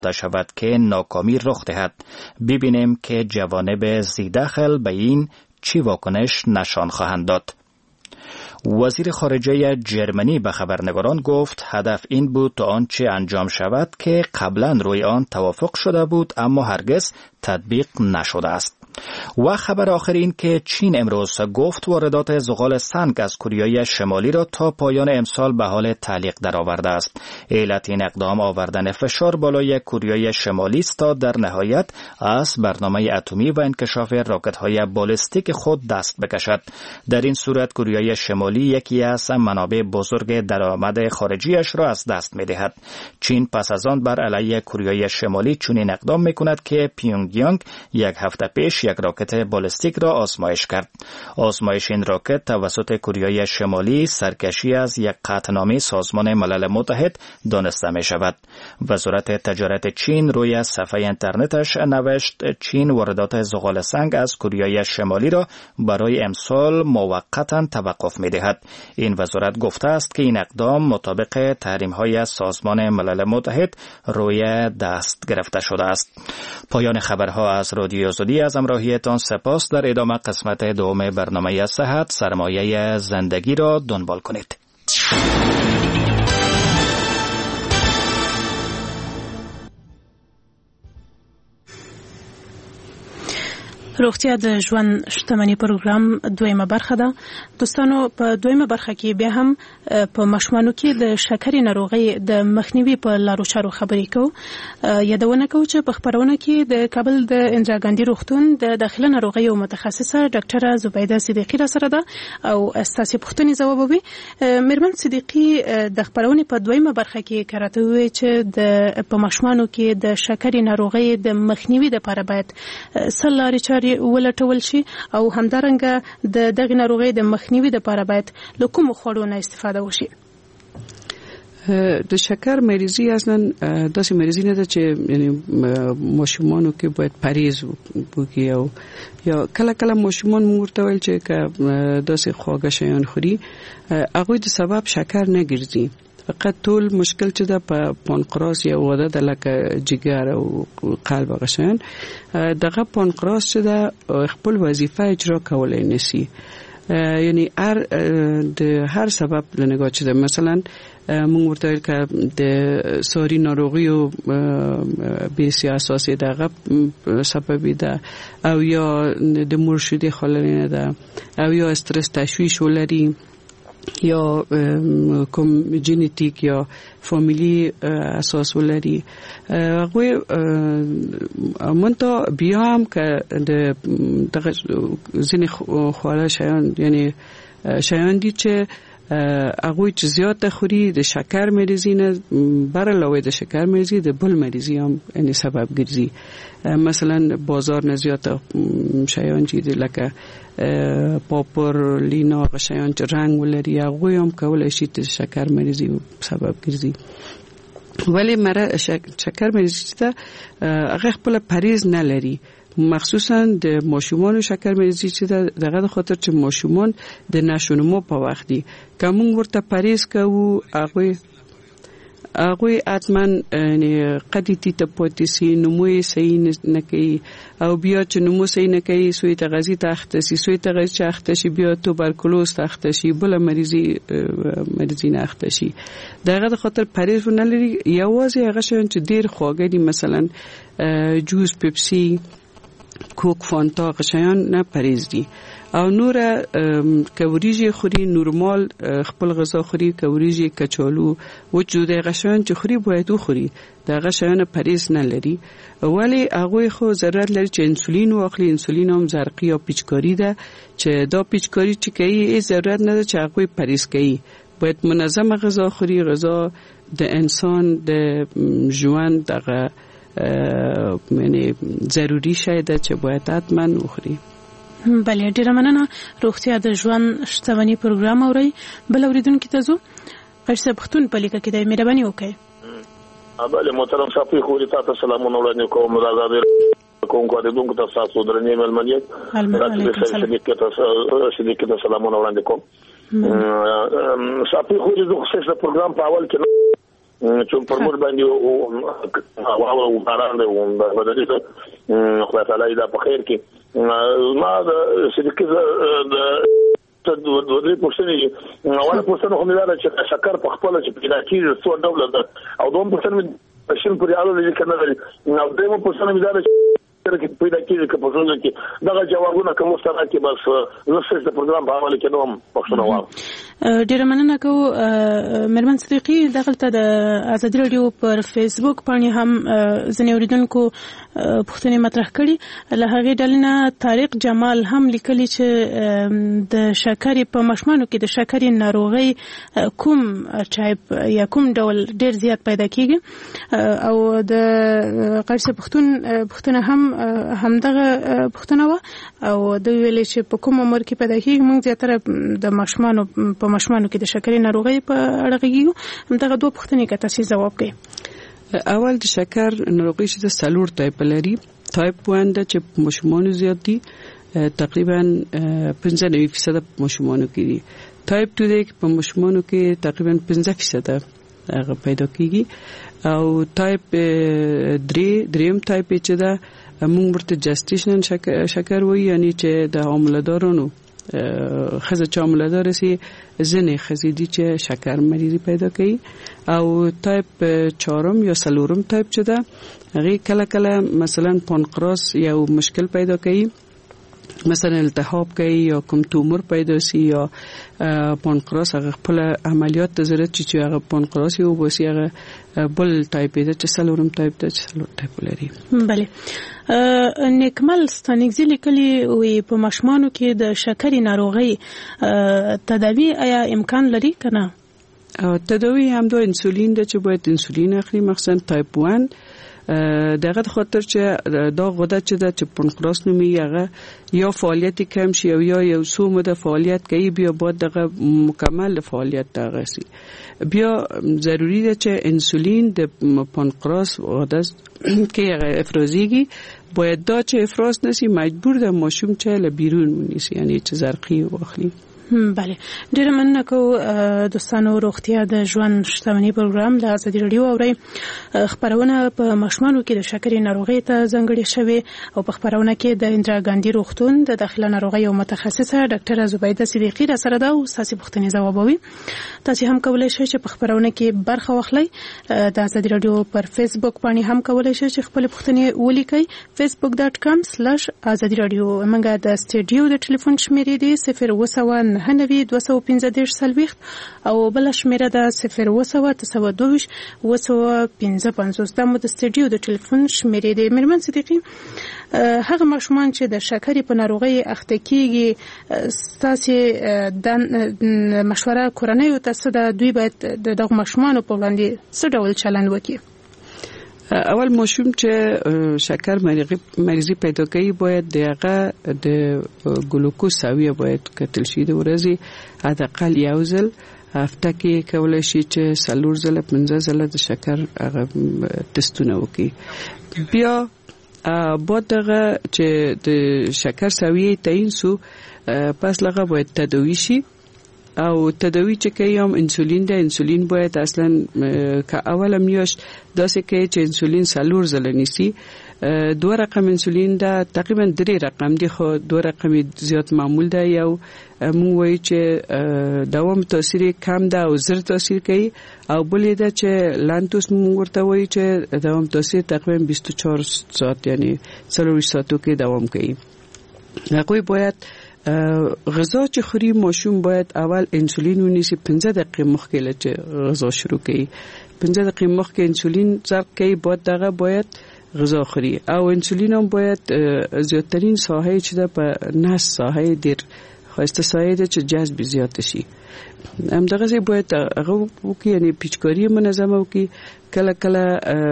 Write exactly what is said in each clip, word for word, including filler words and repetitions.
شود که ناکامی رخ دهد. ببینیم که جوانب ذی‌دخل به این چی واکنش نشان خواهند داد. وزیر خارجه جرمنی به خبرنگاران گفت هدف این بود تا آنچه انجام شود که قبلا روی آن توافق شده بود اما هرگز تطبیق نشده است. و خبر آخر این که چین امروز گفت واردات زغال سنگ از کره شمالی را تا پایان امسال به حال تعلیق درآورده است. علت این اقدام آوردن فشار بالای کره شمالی است تا در نهایت از برنامه اتمی و انکشاف راکت‌های بالستیک خود دست بکشد. در این صورت کره شمالی یکی از منابع بزرگ درآمد خارجیش را از دست می‌دهد. چین پس از آن بر علیه کره شمالی چنین اقدام می‌کند که پیونگیانگ یک هفته پیش یک راکت بالستیک را آزمایش کرد. آزمایش این راکت توسط کره شمالی سرکشی از یک قطعنامه سازمان ملل متحد دانسته می شود. وزارت تجارت چین روی صفحه اینترنتش نوشت چین واردات زغال سنگ از کره شمالی را برای امسال موقتا توقف می دهد. این وزارت گفته است که این اقدام مطابق تحریم های سازمان ملل متحد روی دست گرفته شده است. پایان خبرها از رادیو آزادی. از همراهیتان سپاس. در ادامه قسمت دوم برنامه صحت سرمایه زندگی را دنبال کنید. روغتیا د ژوند شتمنۍ پروګرام دویمه برخه ده. دوستانو په دویمه برخه کې بیا هم په ماشومانو کې د شکرې ناروغۍ د مخنیوي په لارو چارو خبرې کوو. یادونه کوو چې په خبرونه کې د کابل د اندرا ګاندي روغتون د داخله ناروغیو متخصصه ډاکټره زبیده صدیقی را سره ده او ستاسو پوښتنې ځوابوي. میرمن صدیقی د خبرونه په دویمه برخه کې کراته وی چې د په ماشومانو کې د شکرې ناروغۍ د مخنیوي لپاره باید سلاري چاري ولټول شي او همدارنګه د دغه ناروغۍ د مخنیوي لپاره باید له کوم خوړو نه استفاده وشي. د شکر مریضي اصلا داسې مریضي نه ده چې یعنی ماشومانو کې باید پرهیز وکړي او یا کله کله ماشومان مرته ویل چې که داسې خواږه شیان خوري هغه د سبب شکر نه ګرځي. فقط ټول مشکل چې دا په پانکراس یا وده د لکه جگر او قلب غشن دغه پانکراس چې دا خپل وظیفه اجرا کولای نشي. یعنی هر د هر سبب لنگاه چې دا مثلا مونږ ورته ویل که د ساري ناروغیو بیسي اساسي دغه سبب ده او یا د مرشدي خلل ده او یا استرس تشویش ولري یا کوم جنیتیک یا فامیلی اساس ولري. هغه مونته بیا هم که د دغه ځینې خواړه شیان یعنی شیان دي چې هغه چې زیات خوري د شکر مریضی نه بر علاوه د شکر مریضی د بل مریضی هم یعنی سبب ګرځي. مثلا بازار نه زیات شیان چې لکه پاپر لینا غشیان چې رنگ ولري هغه هم کولای شي د شکر مریضی سبب ګرځي. ولی مره شکر مریضی ته هغه خپل پرهیز نه لري، مخصوصا د ماشومان شکر مریضی چې دغه خاطر چې ماشومان د نشونمو په وخت دي که موږ ورته پرهیز کوو هغه هغه اتمن یعنی قدیتی ته پاتې نموې صحیح نه کوي او بیا چې نمو صحیح نه کوي سوی تغذیه تخته سي سوی تغذیه تخته شي بیا توبرکلوز تخته شي بل مریضي مریضي نه تخته شي. دغه خاطر پرهیز نه لري. یوازې هغه شون چې ډیر خواږه دي مثلا جوس پپسی کوک فانتا غشیان نه پرهیز دي او نور کوریجی خوري نورمال خپل غذا خوري کوریجی کچالو وجود غشیان چې خوري باید خوري دغه شیان پرهیز نه لري. ولی هغه خو ضرورت لري چې انسولین واخلي. انسولین هم زرقی یا پیچکاری ده چې دا پیچکاری چې کوي ضرورت نه ده چې هغه پرهیز کوي. باید منظم غذا خوري. غذا د انسان د ژوند دغه یعنی ضروری شی ده چې باید حتما وخوري. بله ډیره مننه. روغتیا د ژوند شتمنۍ پروګرام اوري. بل اوریدونکو ته زو قرصه پختون په لیکه کې د مهرباني وکړئ. بله محترم صاحب خو تاسو سلامونه وړاندې کوم. راځه کوم کو د دونکو تاسو درنې ملمنیت صدیق ته سلامونه وړاندې کوم. صاحب خو د خصوصي پروګرام په اول کې چون پر مور باندې او او باران دی او د بدري خدای تعالی دا په خیر کې ما د شرکت د د دوی پوښتنه اوله پوښتنه هم دا چې شکر په خپل چې پیدا کیږي څو ډول ده او دوم پوښتنه شین پرې اړه لري کنه لري نو دوی پوښتنه دا چې پیدا کیږي که په څنګه کې دا جوابونه کوم سره کې بس نو څه د پروګرام په حواله کې نوم پوښتنه واه ډیر مننه کوم مرمن صدیقي دغلته د ازادي رادیو پر فیسبوک باندې هم ځنې اوریدونکو پوښتنه مطرح کړي له هغه ډلنه طارق جمال هم لیکلي چې د شکرې په مشمانو کې د شکرې ناروغي کوم ټایپ یا کوم ډول ډیر زیات پیدا کیږي او د قرص پښتون پښتنه هم همدغه پښتنه و او د ویلې چې په کوم عمر کې پیدا کیږي موږ زیاتره د مشمانو په مشمانو کې د شکرې ناروغي په اړه غږیږو همدغه دوه پوښتنې کې تاسو جواب کړئ. اول د شکر ناروغي چې د سلور ټایپ لري ټایپ واحد چې مشمانو زیات دي تقریبا پنځه نوي فیصد مشمانو کې دي. ټایپ دوه دی په مشمانو کې تقریبا پنځه فیصد هغه پیدا کیږي او ټایپ درې دریم ټایپ چې دا موږ ورته جسټیشنل شکر وایي یعنی چې د حامله‌دارانو خزه چې حامله‌دار سي ځنې خزيدي چې شکر مریضي پیدا کوي او ټایپ چهارم یا سلورم ټایپ چې دا هغه کله کله مثلا پانکراس یو مشکل پیدا کوي مثلا التهاب کوي یا کوم تومور پیدا سي یا پانکراس هغه خپل عملیات ته ضرورت چې هغه پانکراس یو بوسي هغه بل ټایپ دی چې سلورم ټایپ دی چې سلور ټایپ لري. بله نیکمل ستانګزي لیکلي وي په مشمانو کې د شکرې ناروغي تداوی آیا امکان لري کنه؟ تداوی هم د انسولین د چې باید انسولین اخلي مخصوصا ټایپ واحد دغه خاطر چې دا غده چې د پانکراس نومي هغه یا فعالیت کم شي او یا یو څو مده فعالیت کوي بیا باید دغه مکمل فعالیت دغه سي بیا ضروری ده چې انسولین د پانکراس غده کې هغه افرازيږي باید دا چې افراز نشي مجبور ده ماشوم چې له بیرون ونیسي یعنی چې زرقي واخلي. بله ډیر مننه کوم دوستانو روغتیا د ژوند شتمنۍ پروګرام د ازادي رادیو اوري خبرونه په مشمانو کې د شکرې ناروغي ته ځانګړي شوی او په خبرونه کې د اندرا ګاندی روغتون د داخله ناروغي او متخصصه ډاکټر زبیده صدیقی را سره دا او ساسي پوښتنې ځوابوي. تاسو هم کولای شئ چې په خبرونه کې برخه واخلئ د ازادي رادیو پر فیسبوک باندې هم کولای شئ چې خپل پوښتنې ولیکئ facebook dot com slash azadi radio موږ د سټډیو د ټلیفون شمیرې دی صفر اووه نهه نوي دوه سوه پنځه دېرش څلوېښت او بل شمیره ده صفر اووه سوه اته سوه دوه ویشت اووه سوه پنځه پنځوس دا مو د سټډیو د ټلیفون شمیرې دی. مرمن صدیقي هغه ماشومان چې د شکرې په ناروغي اخته کیږي ستاسو د مشوره کورنۍ او تاسو د دوی باید دغه ماشومان په وړاندې څه ډول چلند وکړي؟ اول ماشوم چې شکر مریضي پیدا کوي باید دغه د ګلوکوز سویه باید کتل شي د ورځې حداقل یو ځل هفته کې کولای شي چې څلور ځله پنځه ځله د شکر هغه ټسټونه وکړي. بیا باید دغه چې د شکر سویه تعیین سو پس لغه باید تداوی شي او تداوی چې کوي هم انسولین ده انسولین باید اصلا که اوله میاشت داسې کوي چې انسولین سلور ځله نیسي دو رقم انسولین ده تقریبا درې رقم دي خو دو رقم زیات معمول ده یو مو وایي چې دوام تاثیر کم ده او زر تاثیر کوي او بلې ده چې لانتوس مو ورته وایي چې دوام تاثیر تقریبا بیست و چهار ساعت یعنی څلور ساعتو کې دوام کوي. هغوی باید غذا چې خوري ماشوم باید اول انسولین ونیسي پنځه دقیقې مخکې له چې غذا شروع کوي پنځه دقیقې مخکې انسولین ضرب کوي باید دغه باید غذا خوري او انسولین هم باید زیاترین ساحه چې ده په نس ساحه ډیر خواسته ساحه ده چې جذب زیات شي همدغه ځای باید هغه وکړي یعنی پیچکاری منظمه وکړي. کله کله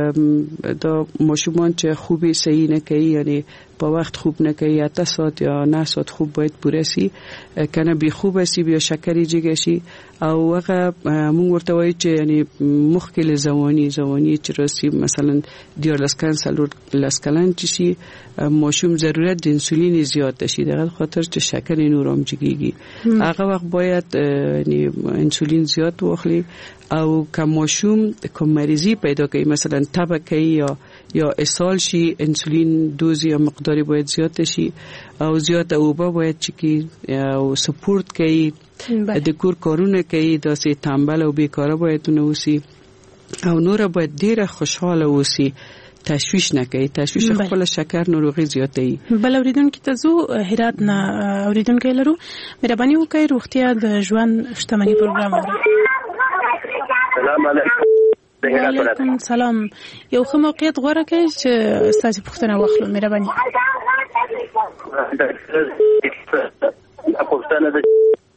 دا ماشومان چې خوبی صحیح نه کوي یعنی په وخت خوب نه کوي اته ساعت یا نه ساعت خوب باید پوره شي کنه بی خوب شي بیا شکرې جګ شي او هغه مونږ ورته وایي چې یعنی مخکې زوانی زوانی چې راسي مثلا دیار لسکان سلور لسکلان چې شي ماشوم ضرورت د انسولین زیات شي دغه خاطر چې شکر نورم جګيږي هغه وخت باید انسولین زیات واخلي او که ماشوم کوم مریضي پیدا کوي مثلا تبه کوي یا یا اسهال شي انسولین دوز یا مقداری باید زیات شي او زیات اوبه باید چکی او سپورت کوي د کور کارونه کوي داسې تنبل او بیکاره باید نه اوسي او نور باید ډیره خوشاله اوسي تشویش نه کوي تشویش خپل شکر ناروغي زیاتوي. بل اوریدونکو ته زو هرات نه اوریدونکو لرو مهرباني وکړئ روغتیا د ژوند شتمنۍ پروګرام اورئ. سلام علیکم. وعلیکم سلام. یو ښه موقعیت غوره کړئ چې ستاسو پوښتنه واخلو. مهرباني. پوښتنه ده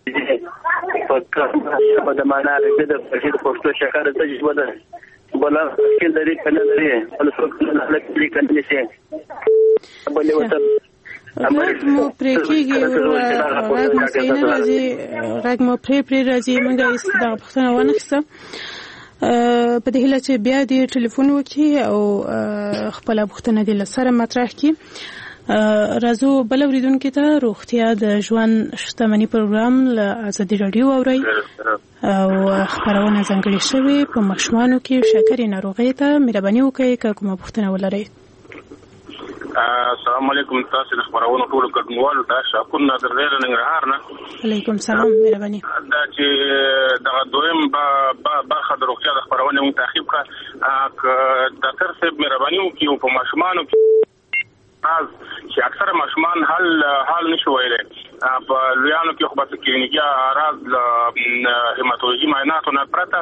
په د معنا لري د پښتو شکر ته جوړ ده بلا کې لري کنه لري ول څوک نه لکه کنه شي بلې وته مو پرې کېږي راګ مو صحیح نه راځي راګ مو پرې پرې راځي موږ یې دا پښتنه ونخسته په دې هیله چې بیا دې ټلیفون وکړي او خپل پښتنه دې لسره مطرح کړي. راځو بل اوریدونکو ته روغتیا د ژوند شتمنۍ پروګرام له ازادي رادیو اوري او خبرونه ځانګړې شوې په ماشومانو کې شکرې ناروغۍ ته. مهرباني وکړئ که کومه پوښتنه ولرئ. السلام علیکم. تاسو د خبرونو ټول کډوالو ته شکر نظر لري ننګرهار نه. علیکم سلام. مهرباني. دا چې دا دویم برخه د روغتیا د خبرونو مو تعقیب کړه ډاکټر صاحب مهرباني وکړئ په ماشومانو کې از چې اکثره ماشومان حل حل نشو ویلای په لویانو کې خو په کلینیکي اعراض هیماتولوژي معایناتو نه پرته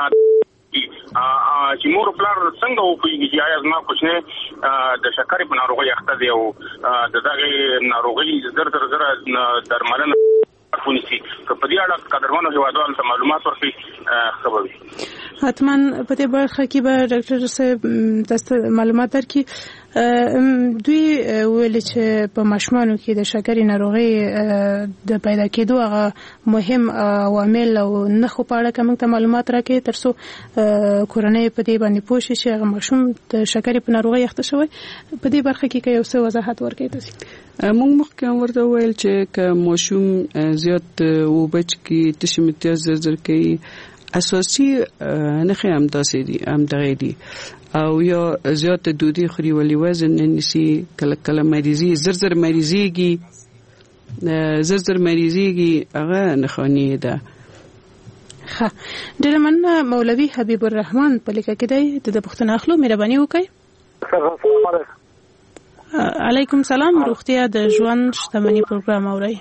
چې مور پلار څنګه وپوهیږي چې آیا زما کوچنی د شکرې په ناروغۍ اخته دی او د دغې ناروغۍ زر زر زر درملنه ونیسي که په دې اړه قدرمنو هیوادوالو ته معلومات ورکړي ښه به وي. حتما په دې برخه کې به ډاکټر صاحب تاسو معلومات درکړي. دوی ویل چې په ماشومانو کې د شکرې ناروغۍ د پیدا کېدو هغه مهم عوامل او نښو په اړه کوم ته معلومات راکړي ترڅو کورنۍ په دې باندې پوه شي چې هغه ماشوم د شکرې په ناروغۍ اخته شوی. په دې برخه کې که یو څه وضاحت ورکړئ تاسو. موږ مخکې ورته ویل چې که ماشوم زیات وبچ کې تشم امتیاز زر زر کوي اساسي نښې هم داسې دي هم دغه دي او یا زیات دودي خوري ولې وزن نسی کله کله مریضي زر زر مریضيږي زر زر مریضيږي هغه نښانې ده. ښه ډېر مننه. مولوي حبیب الرحمن په لیکه کې دی د پښتون اخلو. مهرباني وکړئ. السلام علیکم. علیکم سلام. روغتیا د ژوند شتمنۍ پروګرام اورئ.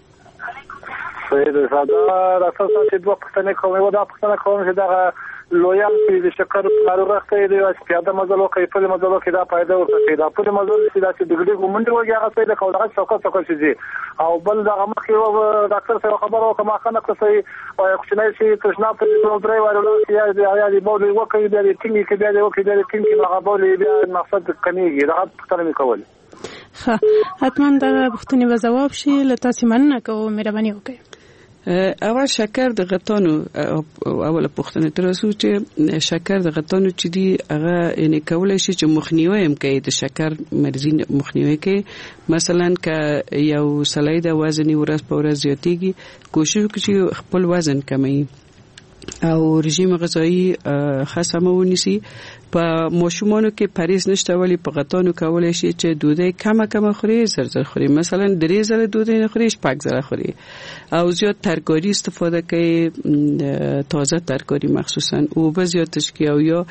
سید زاده راځه چې دوه پښتنې کومه ودا پښتنه کوم چې دا لویان چې د شکر ناروغي اخته دي او چې پیاده مزلو کوي په مزلو کې دا پیدا ورته دا په مزلو چې دا چې دګړي ګومنډ وږي هغه څه د کوله څوک څوک شي او بل دا مخ یو ډاکټر سره خبرو کومه خنه کوي او چې نه شي تشنا په دې درې وایرلو چې یا د بوله وکړي د ټینګي کې د وکړي د ټینګي هغه بوله بیا مقصد کمیږي دا پښتنه کول. ښه حتما دا پښتنې به جواب شي. له تاسو مننه کوم. مهرباني وکړئ. اول شکر د غټانو اوله پوښتنه تر اوسه چې شکر د غټانو چې دی هغه یعنی کولای شي چې مخنیوي هم کوي د شکر مرزي مخنیوي کوي. مثلا که یو سړی د وزن ورځ په ورځ زیاتېږي کوشش وکړي چې خپل وزن کموي او رژیم غذایی خاصه ونیسي. په ماشومانو کې پریز نشته ولی په غټانو کولای شي چې دوده کمه کمه خوري زر زر خوري. مثلا درې زره دوده نه خوري شپږ زره خوري او زیات ترکاری استفاده کوي تازه ترکاری مخصوصا او به زیاتش کوي او یا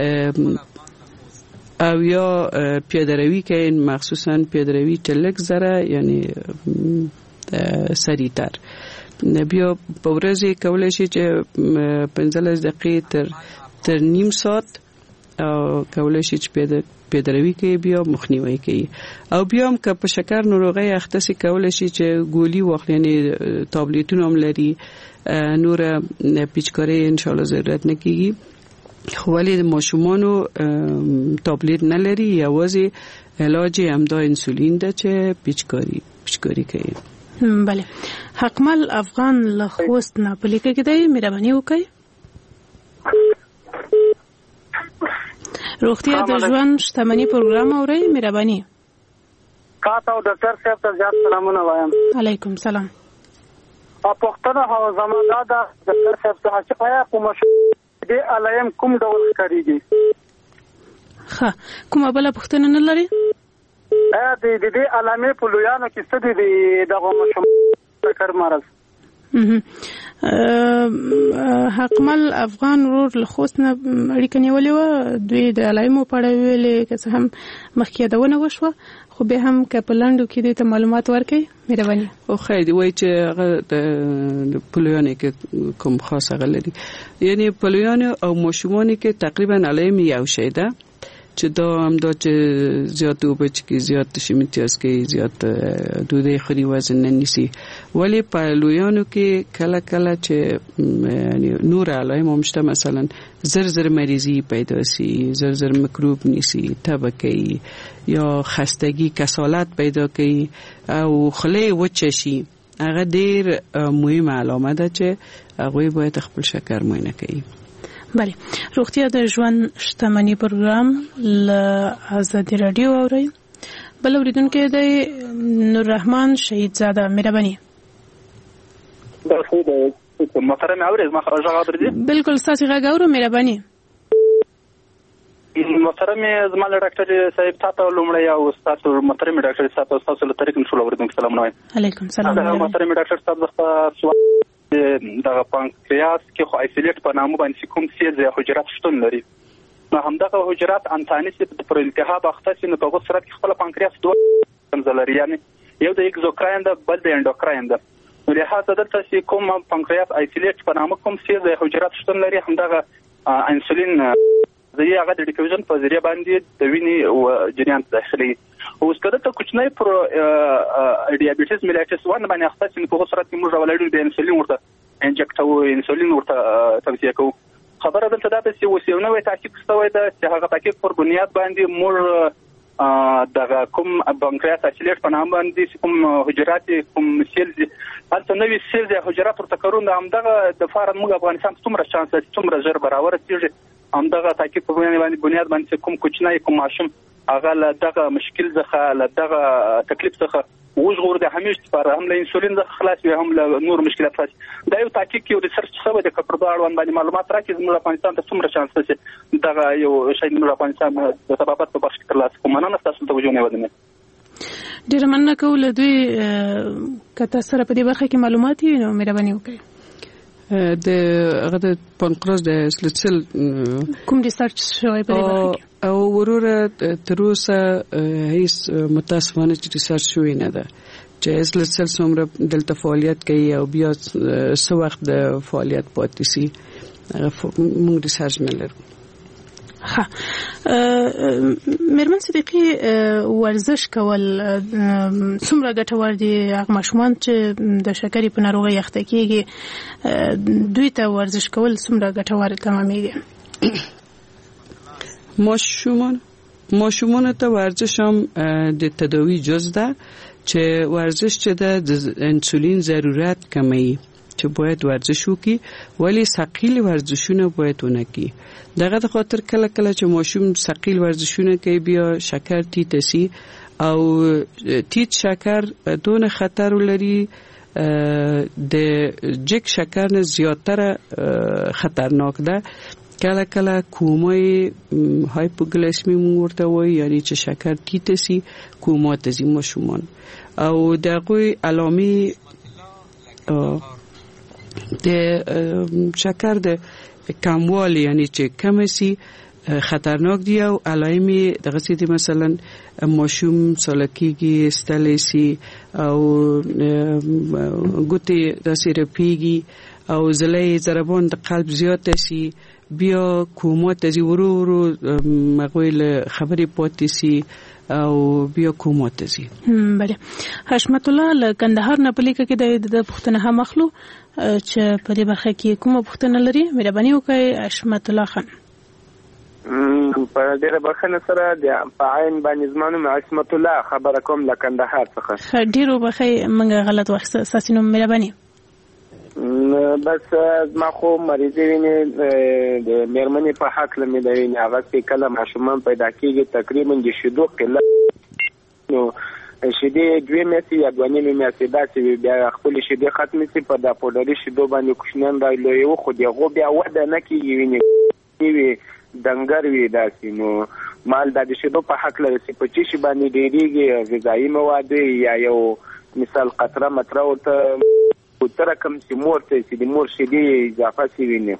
او یا پیاده‌روی کوي مخصوصا پیاده‌روی تلک زره یعنی سریعتر. بیا په ورځ کولای شي چې پنځلس دقیقې تر تر نیم ساعت او کولای شي چې پیاده‌روی کوي بیا مخنیوي کوي او بیا هم که په شکر ناروغۍ اخته سي کولای شي چې ګولي واخلي یعنی تابلیتونه هم لري نور پیچکاري ان شاء الله ضرورت نه کیږي. خو ولی د ماشومانو تابلیت نه لري یوازې علاج هم دا انسولین ده چې پیچکاري پیچکاري کوي. بله. حقمل افغان له خوست نه په لیکه کې دی. مهرباني وکړئ. روغتیا د ژوند شتمنۍ پروګرام اورئ. مهرباني. تاسو د ډاکټر صاحب ته زیات سلامونه وایم. علیکم سلام. او پښتنه هو زموږ دا د صاحب څخه چې آیا کوم دې علایم کوم ډول کاریږي؟ ښه کومه بل پښتنه نه لري؟ آیا د دې علامې په لویانو کې څه دي دغه مشم ذکر مرض؟ حقمل افغان ورور له خوست نه اړیکه نیولې وه، دوی د علایمو په اړه ویلې که څه هم مخکې یادونه وشوه، خو بیا هم که په لنډو کې دوی ته معلومات ورکړئ مهرباني. خو خیر دی وایي چې هغه د پلویانو کې کوم خاص هغه لري، یعنی پلویانو او ماشومانو کې تقریبا علایم یو شی ده چې دا هم دا چې زیات اوبه چکي، زیات شمیتیاز کوي، زیات ډوډۍ خوري، وزن نه نیسي. ولی په لویانو کې کله کله چې یعنی نور علایم هم شته، مثلا زر زر مریضي پیدا سي، زر زر مکروب نیسي، تبه کوي یا خستگی کسالت پیدا کوي او خله وچه شي، هغه ډیر مهمه علامه ده چې هغوی باید خپل شکر معاینه کوي. بله، روغتیا د ژوند شتمني پروګرام له آزادي رادیو اورئ. بل اوریدونکی دی نور رحمان شهید زاده، مهرباني. محترم اورید ما غږ اورئ؟ بالکل ستاسو غږ اورو، مهرباني. محترم زما له ډاکټر صاحب تاسو لومړی او تاسو محترم ډاکټر صاحب تاسو له طریق نشو اوریدونکو سلام نوای. علیکم سلام. محترم ډاکټر صاحب زه دغه پانکریاس کې خو ایسولیټ په نامه باندې کوم سیل یا حجرات شتون لري، نو همدغه حجرات انتانیس پر التهاب اخته سي، نو په هغه صورت کې خپل پانکریاس دوه څنګه لري، یعنی یو د اگزوکراین ده بل د انډوکراین ده، نو لهدا دلته چې کوم پانکریاس ایسولیټ په نامه کوم سیل یا حجرات شتون لري، همدغه انسولین زی هغه د ډیفیوژن په ذریعہ باندې د وینې جریان داخلي. اوس کله ته کوچنی پر ډیابیټس میلایټس ون باندې اخته چې په صورت کې موږ ولړو د انسولین ورته انجکټو انسولین ورته توصیه کوو. خبره دلته دا ده چې وسیونه وي تحقیق شوی ده چې هغه تحقیق پر بنیاد باندې موږ دغه کوم پانکریاس ایسولیټ په نام باندې کوم حجرات کوم سیل هلته نوې سیل یا حجرات ورته کارون همدغه د فارم موږ افغانستان څومره شانس لري څومره ژر برابر کیږي همدغه تحقیق په باندې بنیاد باندې کوم کوچنی کوم ماشوم هغه له دغه مشکل څخه له دغه تکلیف څخه وژغور د همیشه لپاره هم له انسولین څخه خلاص وي هم له نور مشکلات خلاص. دا یو تحقیق یو ریسرچ شوی د کپر باړوان باندې معلومات راکړي زموږ افغانستان ته څومره شانس لري دغه یو شی زموږ افغانستان د سبابت په برخه کې ترلاسه کوم نه تاسو ته وجونه ودنه. ډیر مننه کوم دوی کته سره په دې برخه کې معلومات وي نو مهرباني وکړئ. د هغه د پانکراس د سلسل کوم ریسرچ شوی په دې برخه کې او وروره تر اوسه هیڅ متاسفانه چې ریسرچ شوی نه ده چې سلسل څومره دلته فعالیت کوي او بیا څو وخت د فعالیت پاتې شي موږ ریسرچ نه لرو. ها مېرمن صدیقي ورزش کول څومره ګټور دي؟ هغه ماشومان چې د شکرې په ناروغۍ اخته کېږي دوی ته ورزش کول څومره ګټور تمامېږي؟ ماشومان ماشومان ته ورزش هم د تداوی جز ده چې ورزش چې د انسولین ضرورت کموي چې باید ورزش وکړي ولی ثقیل ورزشونه باید ونه کړي. دغه د خاطر کله کله چې ماشوم ثقیل ورزشونه کوي بیا شکر ټیټ شي او ټیټ شکر دونه خطر لري د جګ شکر نه زیاتره خطرناک ده. کله کله کومای هایپوګلیسمی ورته وایي یعنی چې شکر ټیټ شي کوما ته ځي ماشومان او دغه علامې د شکر د کموالی یعنی چې کم شي خطرناک دی او علایمي دغه سي مثلا ماشوم سالکیږي ستړی شي او ګوتې داسې رپیږي او زلې ضربان د قلب زیات شي بیا کومه ته ورو ورو مغویل خبرې پاتې شي او بیا کومه ته شي. بله حشمت الله له کندهار نه په لیکه کې د پښتنه هم اخلو چې په دې برخه کې کومه پښتنه لري مهرباني وکړئ حشمت الله خان. په ډیره بخښنه سره د پاین باندې زمانو حشمت الله خبره کوم له کندهار څخه. ډیرو بخښئ موږ غلط وخت ساسینو مهرباني. بس ما خو مریضي ویني د میرمنې په حق لمې دی هغه چې کله ماشومان پیدا کیږي تقریبا د شیدو قلت نو شیدې دوه میاشتې یا دوه نیمې میاشتې داسې بیا خپل شیدې ختمې شي په دا پودري شیدو باندې کوشنان را لوي خو دغه بیا وده نه کیږي ویني وی دنګر وی داسې نو مال د شیدو په حق لري چې په چی شي باندې ډېریږي غذایی مواد یا یو مثال قطره متره ورته تر کوم چې مور ته چې د مور شیدې اضافه شي ویني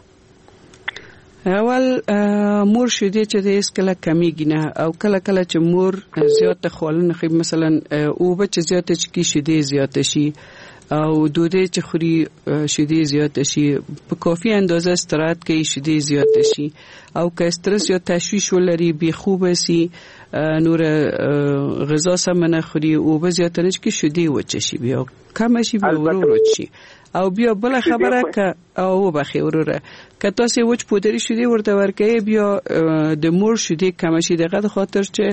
اول مور شیدې چې د اس کله کمیږي نه او کله کله چې مور زیات خوالنه خو مثلا او به چې زیات چې شیدې زیات شي او دوده چې خوري شیدې زیات شي په کافي اندازه استراحت کوي شیدې زیات شي او که استرس یا تشویش ولري بي خوب سي نور غذا سم نه خوري او به زیات نه کې شیدې وچ شي بیا کم شي بیا ورو شي او بیا بل خبره که او بخي وروره که تاسو وچ پودری شیدې ورته ورکې بیا د مور شیدې کم شي دغه خاطر چې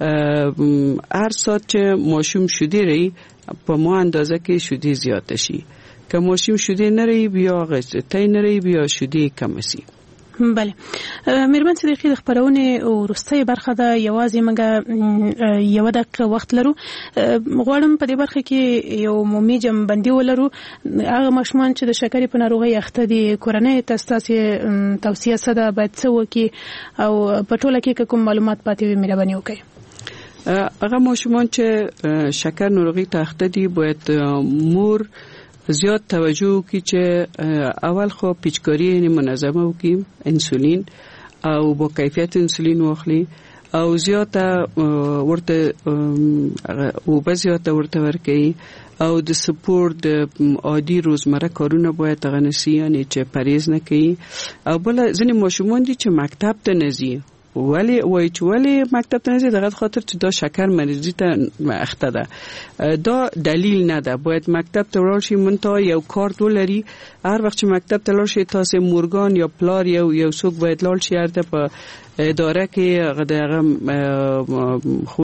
هر سات چې ماشوم شیدې لري په مو اندازه کې شیدې زیات شي که ماشوم شیدې نه لري بیا غته نه لري بیا شیدې کم شي بله مهربان صدیقی د خبرونه ورسته برخه ده یوازې موږ یو دقیقه وخت لرو غواړم په دې برخه کې یو عمومي جنبندي ولرو هغه ماشومان چې د شکرې په ناروغۍ اخته دي کورنۍ تاسو توصیه ساده باید څه وکړي او په ټوله کې کوم معلومات پاتې وي مهرباني وکړئ هغه ماشومان چې شکر ناروغي ته اخته دي باید مور زیاد توجه کی چې اول خو پیچکاری منظمه وکي انسولین او با کیفیت انسولین واخلي او زیات ورته او به زیات ورته ورکي او د سپورت د عادي روزمره کارونه باید تغنسی یعنی چې پریز نه کوي او بل ځینې ماشومان دي چې مکتب ته نه ځي ولی وای چې ولی مکتب ته نه ځي دغه خاطر چې دا شکر مریضی ته اخته ده دا دلیل نه ده باید مکتب ته ولاړ شي منتها یو کارت ولري هر وخت چې مکتب ته لاړ شي تاسو مورګان یا پلار یو یو څوک باید لاړ شي هر د په اداره کې هغه